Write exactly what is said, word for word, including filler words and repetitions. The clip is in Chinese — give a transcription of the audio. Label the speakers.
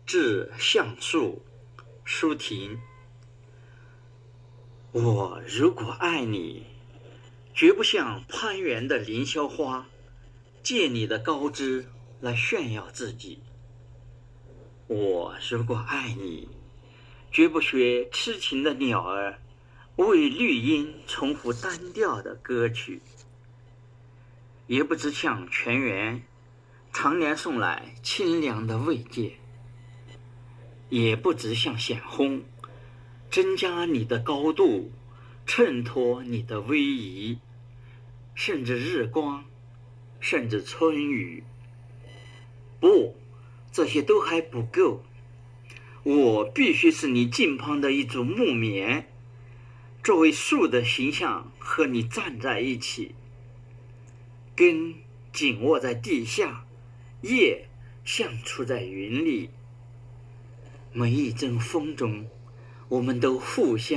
Speaker 1: 致橡树，舒婷。我如果爱你，绝不像攀援的凌霄花，借你的高枝来炫耀自己。我如果爱你，绝不学痴情的鸟儿，为绿荫重复单调的歌曲，也不知向泉源常年送来清凉的慰藉，也不只向显轰增加你的高度，衬托你的威仪，甚至日光，甚至春雨。不，这些都还不够，我必须是你近旁的一株木棉，作为树的形象和你站在一起，根紧握在地下，叶像处在云里。每一阵风中，我们都互相